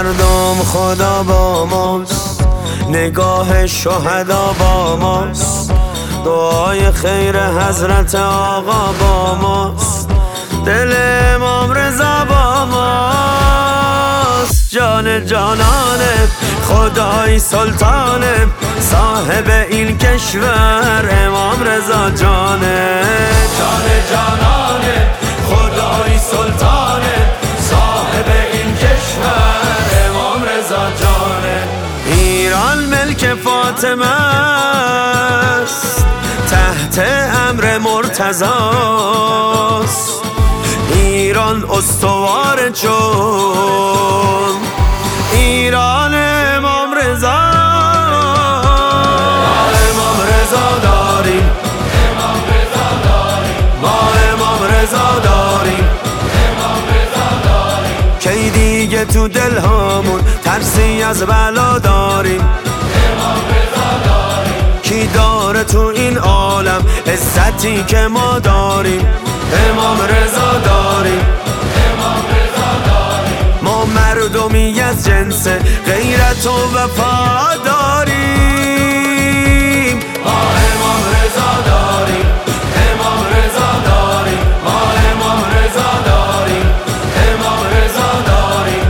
مردم خدا با ماست، نگاه شهدا با ماست، دعای خیر حضرت آقا با ماست، دل امام رضا با ماست. جان جانانه خدای سلطانه، صاحب این کشور امام رضا جانه. جان جانانه خدای سلطانه، صاحب این کشور امام رضا جانه. ایران ملک فاطمه است، تحت امر مرتضاست. ایران استوار چون ایران امام رضا. ما امام رضا داریم، ما امام رضا داریم، کی دیگه تو دل هامون ترسی از بلا داریم. کی داره تو این عالم عزتی که ما داریم؟ امام رضا داریم. ما مردمی از جنس غیرت و وفا داریم. ما امام رضا داریم، امام رضا داریم، ما امام رضا داریم، امام رضا داریم.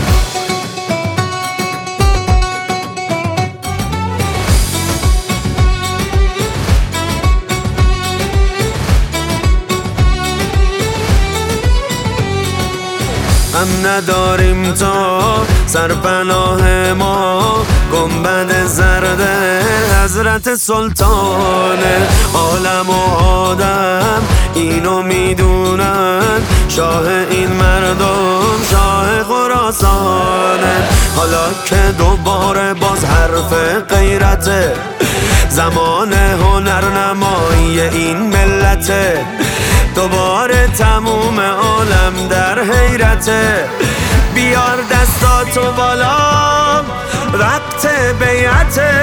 هم نداریم تا سرپناه ما، گنبد زرد حضرت سلطان عالم و آدم اینو میدونن. شاه این مردم شاه خراسانه. حالا که دوباره باز حرف غیرته، زمان هنرنمایی این ملته. دوباره تموم عالم در حیرته. بیار دستاتو بالا، وقت بیعته.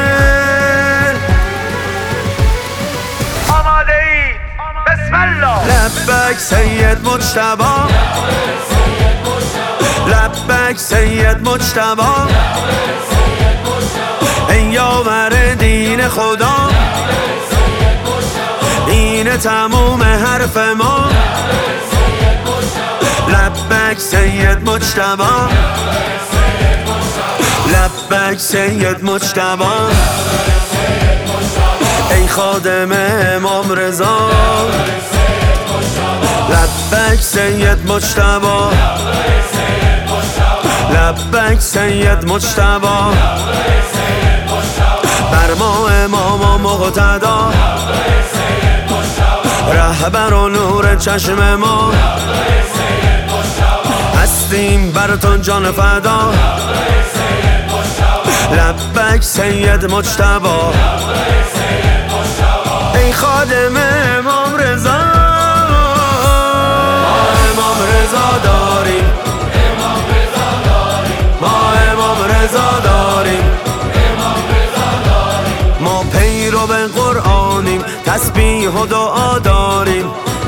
آماده ای؟ بسم الله. لبک سید مجتبی، لبک سید مجتبی، ای یاور دین خدا. اینه تموم حرف ما. لبک سید مجتبی، لبک سید مجتبی، ای خادم امام رضا. لبک سید مجتبی، لبک سید مجتبی، بر ما امام مقتدا، رهبر و نور چشم ما. هستیم براتون جان فدا. لبک سید مجتبی، ای خادم امام رضا. ما امام رضا داریم، ما امام رضا داریم، ما پیرو به قرآنیم، تسبیح و دعا داریم.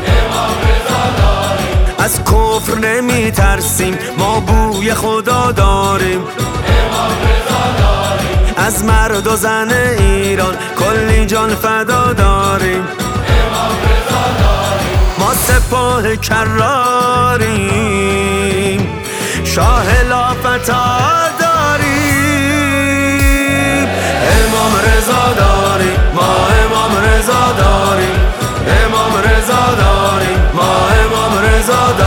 از کفر نمی ترسیم، ما بوی خدا داریم. از مرد و زن ایران کلی جان فدا داریم. ما سپاه کراریم، شاه لافتا داریم. امام رضا داریم، ما امام رضا داریم، امام رضا داریم، ما امام رضا داریم.